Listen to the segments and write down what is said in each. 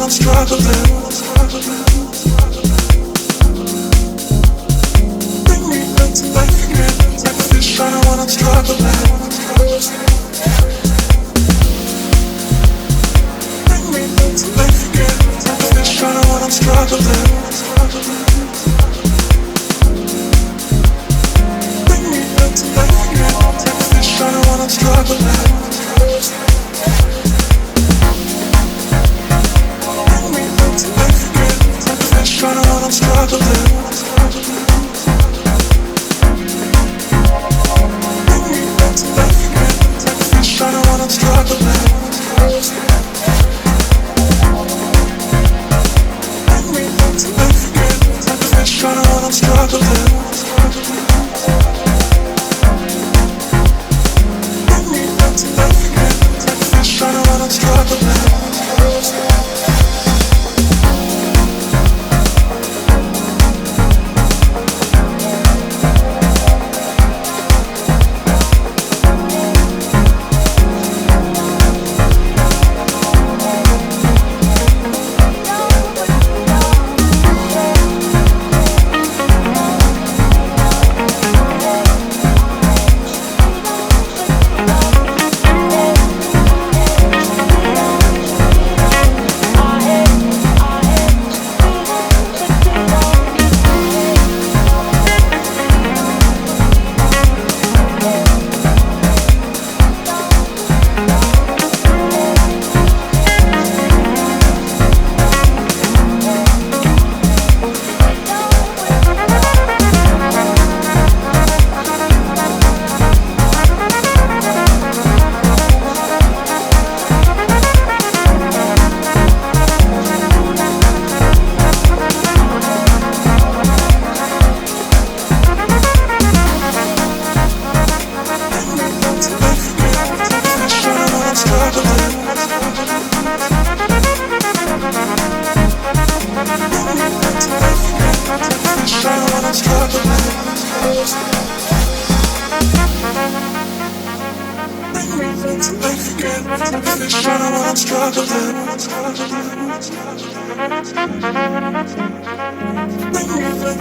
I'm struggling. Bring me back to life again, like a fish out when I'm struggling. Bring me back to life again, like a fish out when I'm struggling. Bring me back to life again, like a fish out when I'm struggling. Trying to I'm struggling. Bring me back to life again, like a fish trying to I'm struggling. Bring me back to life again, like a fish trying to I'm struggling. Bring me back to life again, like a fish trying to I'm struggling.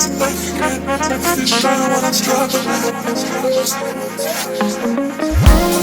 Struggling.